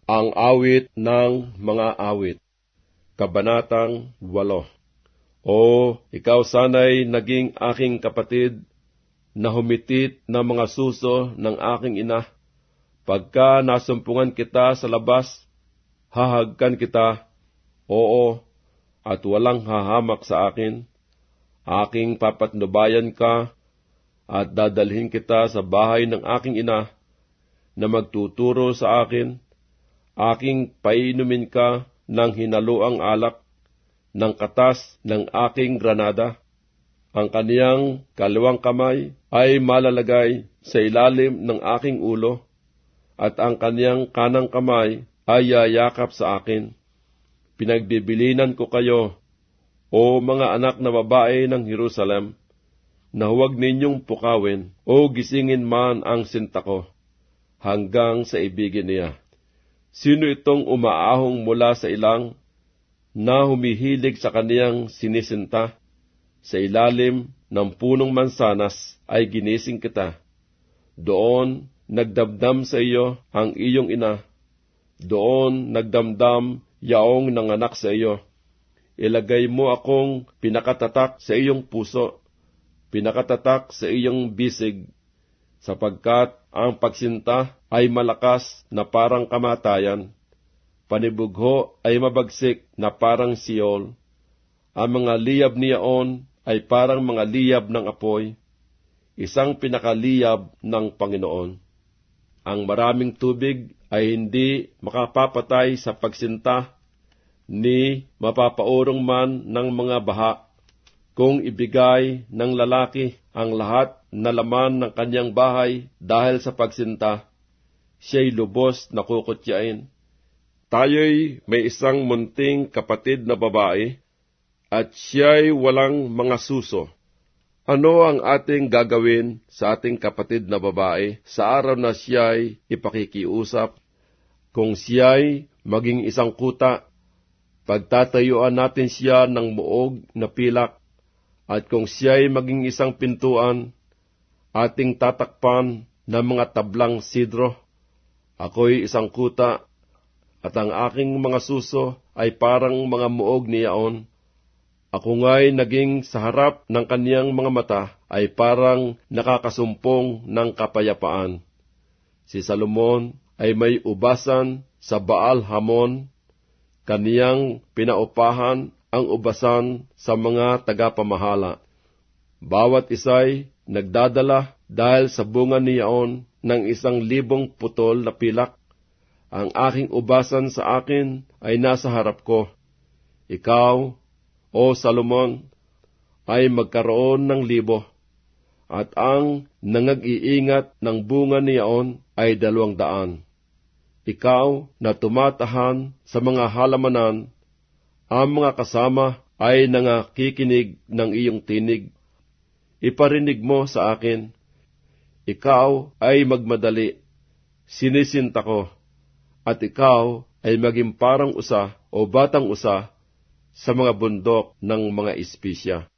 Ang awit ng mga awit, Kabanatang 8. O, ikaw sana'y naging aking kapatid, na humitit na mga suso ng aking ina. Pagka nasumpungan kita sa labas, hahagkan kita, oo, at walang hahamak sa akin. Aking papatnubayan ka, at dadalhin kita sa bahay ng aking ina, na magtuturo sa akin. Aking painumin ka ng hinaluang alak, ng katas ng aking granada. Ang kaniyang kaliwang kamay ay malalagay sa ilalim ng aking ulo, at ang kaniyang kanang kamay ay yayakap sa akin. Pinagbibilinan ko kayo, o mga anak na babae ng Jerusalem, na huwag ninyong pukawin o gisingin man ang sinta ko, hanggang sa ibigin niya. Sino itong umaahong mula sa ilang, na humihilig sa kaniyang sinisinta? Sa ilalim ng punong mansanas ay ginising kita. Doon nagdamdam sa iyo ang iyong ina. Doon nagdamdam yaong nanganak sa iyo. Ilagay mo akong pinakatatak sa iyong puso, pinakatatak sa iyong bisig, sapagkat ang pagsinta ay malakas na parang kamatayan. Panibugho ay mabagsik na parang Siol. Ang mga liyab niyaon ay parang mga liyab ng apoy, isang pinakaliyab ng Panginoon. Ang maraming tubig ay hindi makapapatay sa pagsinta, ni mapapaurong man ng mga baha. Kung ibigay ng lalaki ang lahat na laman ng kanyang bahay dahil sa pagsinta, siya'y lubos na kukutyain. Tayo'y may isang munting kapatid na babae, at siya'y walang mga suso. Ano ang ating gagawin sa ating kapatid na babae sa araw na siya'y ipakikiusap? Kung siya'y maging isang kuta, pagtatayuan natin siya ng muog na pilak, at kung siya'y maging isang pintuan, ating tatakpan ng mga tablang sidro. Ako'y isang kuta, at ang aking mga suso ay parang mga muog niyaon. Ako nga'y naging sa harap ng kaniyang mga mata ay parang nakakasumpong ng kapayapaan. Si Salomon ay may ubasan sa Baal Hamon, kaniyang pinaupahan ang ubasan sa mga tagapamahala. Bawat isa'y nagdadala dahil sa bunga niyaon ng 1,000 putol na pilak. Ang aking ubasan sa akin ay nasa harap ko. Ikaw, o Salomon, ay magkaroon ng 1,000, at ang nangag-iingat ng bunga niyaon ay 200. Ikaw na tumatahan sa mga halamanan, ang mga kasama ay nangakikinig ng iyong tinig. Iparinig mo sa akin, ikaw ay magmadali, sinisinta ko, at ikaw ay maging parang usa o batang usa sa mga bundok ng mga espesya.